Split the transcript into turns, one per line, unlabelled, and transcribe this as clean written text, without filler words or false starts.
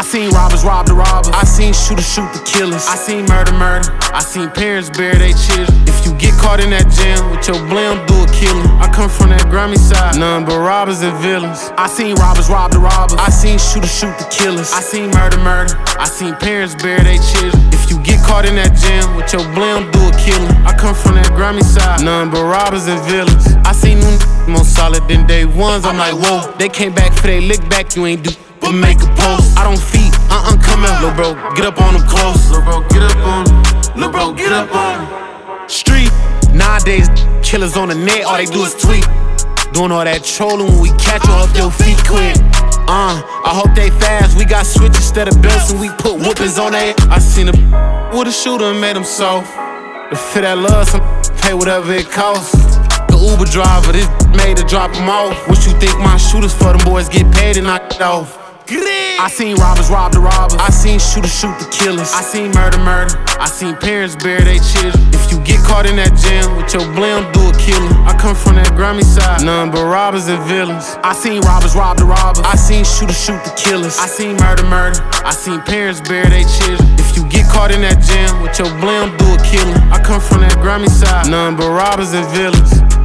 seen robbers rob the robbers. I seen shooters shoot the killers. I seen murder. I seen parents bury their children. If you get caught in that jam with your blim, do a killing. I come from that Grammy side, none but robbers and villains. I seen robbers rob the robbers. I seen shooters shoot the killers. I seen murder. I seen parents bury their children. If you get caught in that jam with your blim, do a killing. I come from that Grammy side, none but robbers and villains. I seen them more solid than day ones. I'm like, whoa, they came back for they lick back. You ain't do but make a post. I don't feed, come out. Lil' bro, get up on them close. Lil' bro, get up on them. Lil' bro, get up on them. Street, nowadays, killers on the net, all they do is tweet. Doing all that trolling when we catch you up your feet quick. I hope they fast, we got switches instead of belts and we put whoopings on they. I seen a with a shooter and made them soft. To fit that love, some pay whatever it costs. The Uber driver, this made to drop them off. What you think my shooters for? Them boys get paid and knocked off. I seen robbers rob the robbers. I seen shooters shoot the killers. I seen murder. I seen parents bury their children. If you get caught in that jam with your blim, do a killing. I come from that Grammy side, none but robbers and villains. I seen robbers rob the robbers. I seen shooters shoot the killers. I seen murder. I seen parents bury their children. If you get caught in that jam with your blim, do a killing. I come from that Grammy side, none but robbers and villains.